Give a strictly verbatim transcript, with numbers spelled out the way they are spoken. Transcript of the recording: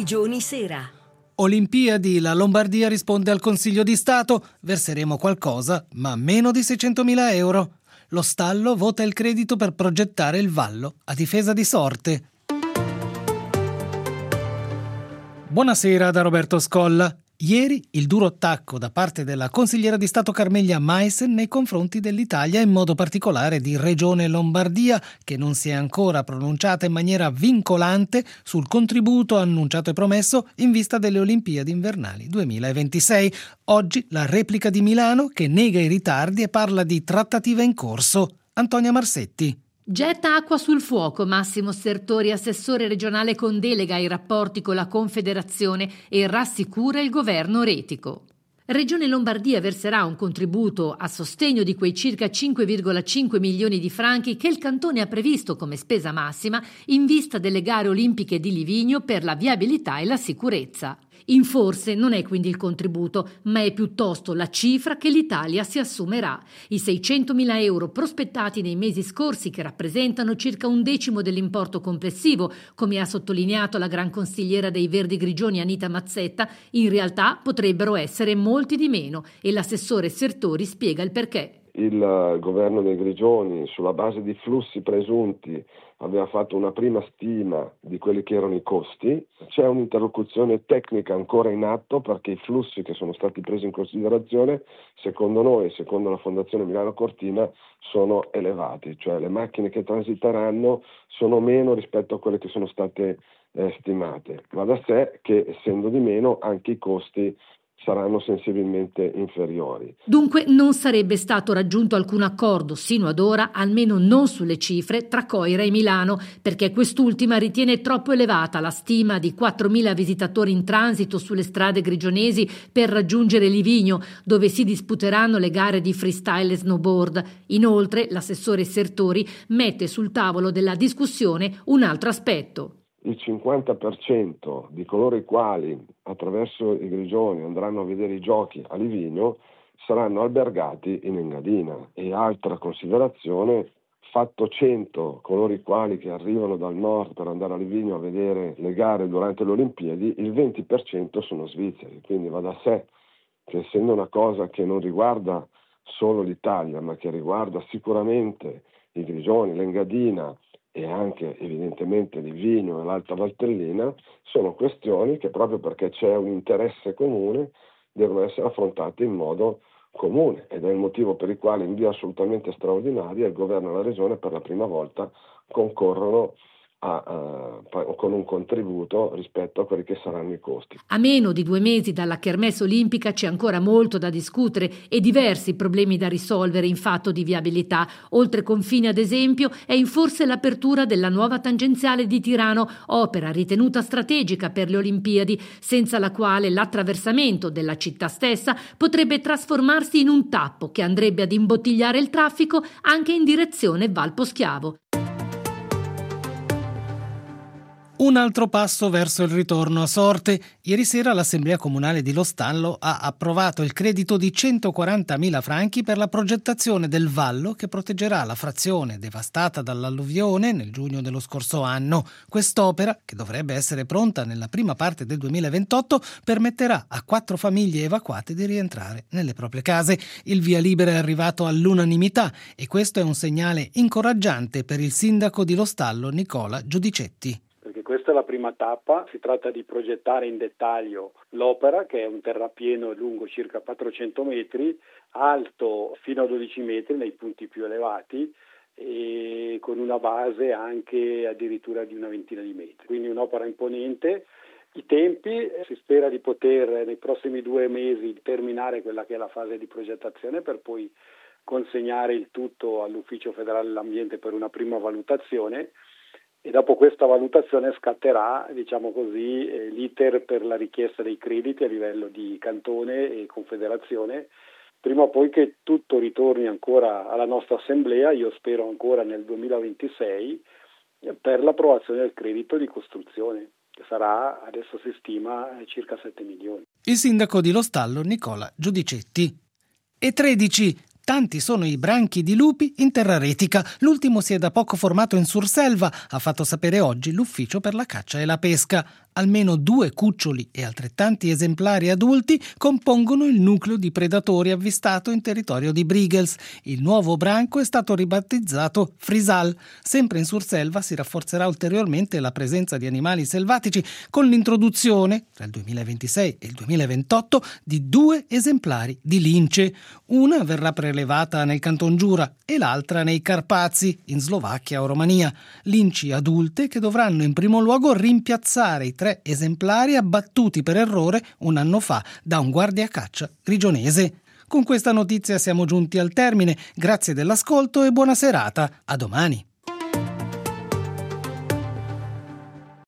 Grigioni Sera. Olimpiadi, la Lombardia risponde al Consiglio di Stato, verseremo qualcosa, ma meno di seicentomila euro. Lo stallo vota il credito per progettare il vallo a difesa di Sorte. Buonasera da Roberto Scolla. Ieri il duro attacco da parte della consigliera di Stato Carmeglia Meissen nei confronti dell'Italia, in modo particolare di Regione Lombardia, che non si è ancora pronunciata in maniera vincolante sul contributo annunciato e promesso in vista delle Olimpiadi invernali duemilaventisei. Oggi la replica di Milano, che nega i ritardi e parla di trattative in corso. Antonia Marsetti. Getta acqua sul fuoco Massimo Sertori, assessore regionale con delega ai rapporti con la Confederazione, e rassicura il governo retico. Regione Lombardia verserà un contributo a sostegno di quei circa cinque virgola cinque milioni di franchi che il cantone ha previsto come spesa massima in vista delle gare olimpiche di Livigno per la viabilità e la sicurezza. In forse non è quindi il contributo, ma è piuttosto la cifra che l'Italia si assumerà. I seicentomila euro prospettati nei mesi scorsi, che rappresentano circa un decimo dell'importo complessivo, come ha sottolineato la gran consigliera dei Verdi Grigioni Anita Mazzetta, in realtà potrebbero essere molti di meno, e l'assessore Sertori spiega il perché. Il governo dei Grigioni, sulla base di flussi presunti, aveva fatto una prima stima di quelli che erano i costi. C'è un'interlocuzione tecnica ancora in atto, perché i flussi che sono stati presi in considerazione, secondo noi, secondo la Fondazione Milano Cortina, sono elevati, cioè le macchine che transiteranno sono meno rispetto a quelle che sono state eh, stimate. Va da sé che, essendo di meno, anche i costi saranno sensibilmente inferiori. Dunque non sarebbe stato raggiunto alcun accordo sino ad ora, almeno non sulle cifre, tra Coira e Milano, perché quest'ultima ritiene troppo elevata la stima di quattromila visitatori in transito sulle strade grigionesi per raggiungere Livigno, dove si disputeranno le gare di freestyle e snowboard. Inoltre, l'assessore Sertori mette sul tavolo della discussione un altro aspetto. Il cinquanta per cento di coloro i quali attraverso i Grigioni andranno a vedere i giochi a Livigno saranno albergati in Engadina. E altra considerazione, fatto cento coloro i quali che arrivano dal nord per andare a Livigno a vedere le gare durante le Olimpiadi, il venti per cento sono svizzeri. Quindi va da sé che, essendo una cosa che non riguarda solo l'Italia, ma che riguarda sicuramente i Grigioni, l'Engadina e anche evidentemente Livigno e l'Alta Valtellina, sono questioni che, proprio perché c'è un interesse comune, devono essere affrontate in modo comune, ed è il motivo per il quale, in via assolutamente straordinaria, il governo e la regione per la prima volta concorrono A, a, con un contributo rispetto a quelli che saranno i costi. A meno di due mesi dalla Kermesse olimpica c'è ancora molto da discutere e diversi problemi da risolvere in fatto di viabilità. Oltre confine, ad esempio, è in forse l'apertura della nuova tangenziale di Tirano, opera ritenuta strategica per le Olimpiadi, senza la quale l'attraversamento della città stessa potrebbe trasformarsi in un tappo che andrebbe ad imbottigliare il traffico anche in direzione Val Poschiavo. Un altro passo verso il ritorno a Sorte. Ieri sera l'Assemblea Comunale di Lo Stallo ha approvato il credito di centoquarantamila franchi per la progettazione del vallo che proteggerà la frazione devastata dall'alluvione nel giugno dello scorso anno. Quest'opera, che dovrebbe essere pronta nella prima parte del duemilaventotto, permetterà a quattro famiglie evacuate di rientrare nelle proprie case. Il via libera è arrivato all'unanimità, e questo è un segnale incoraggiante per il sindaco di Lo Stallo, Nicola Giudicetti. Questa è la prima tappa, si tratta di progettare in dettaglio l'opera, che è un terrapieno lungo circa quattrocento metri, alto fino a dodici metri nei punti più elevati e con una base anche addirittura di una ventina di metri, quindi un'opera imponente. I tempi, si spera di poter nei prossimi due mesi terminare quella che è la fase di progettazione, per poi consegnare il tutto all'Ufficio Federale dell'Ambiente per una prima valutazione. E dopo questa valutazione scatterà, diciamo così, eh, l'iter per la richiesta dei crediti a livello di cantone e confederazione, prima o poi che tutto ritorni ancora alla nostra assemblea, io spero ancora nel duemilaventisei, per l'approvazione del credito di costruzione, che sarà, adesso si stima, circa sette milioni. Il sindaco di Lo Stallo, Nicola Giudicetti. E tredici. Tanti sono i branchi di lupi in terra retica. L'ultimo si è da poco formato in Surselva, ha fatto sapere oggi l'Ufficio per la caccia e la pesca. Almeno due cuccioli e altrettanti esemplari adulti compongono il nucleo di predatori avvistato in territorio di Briegels. Il nuovo branco è stato ribattezzato Frisal. Sempre in Surselva si rafforzerà ulteriormente la presenza di animali selvatici con l'introduzione, tra il duemilaventisei e il duemilaventotto, di due esemplari di lince. Una verrà prelevata nel Canton Giura e l'altra nei Carpazi, in Slovacchia o Romania. Linci adulte che dovranno in primo luogo rimpiazzare i tre esemplari abbattuti per errore un anno fa da un guardiacaccia grigionese. Con questa notizia siamo giunti al termine. Grazie dell'ascolto e buona serata. A domani.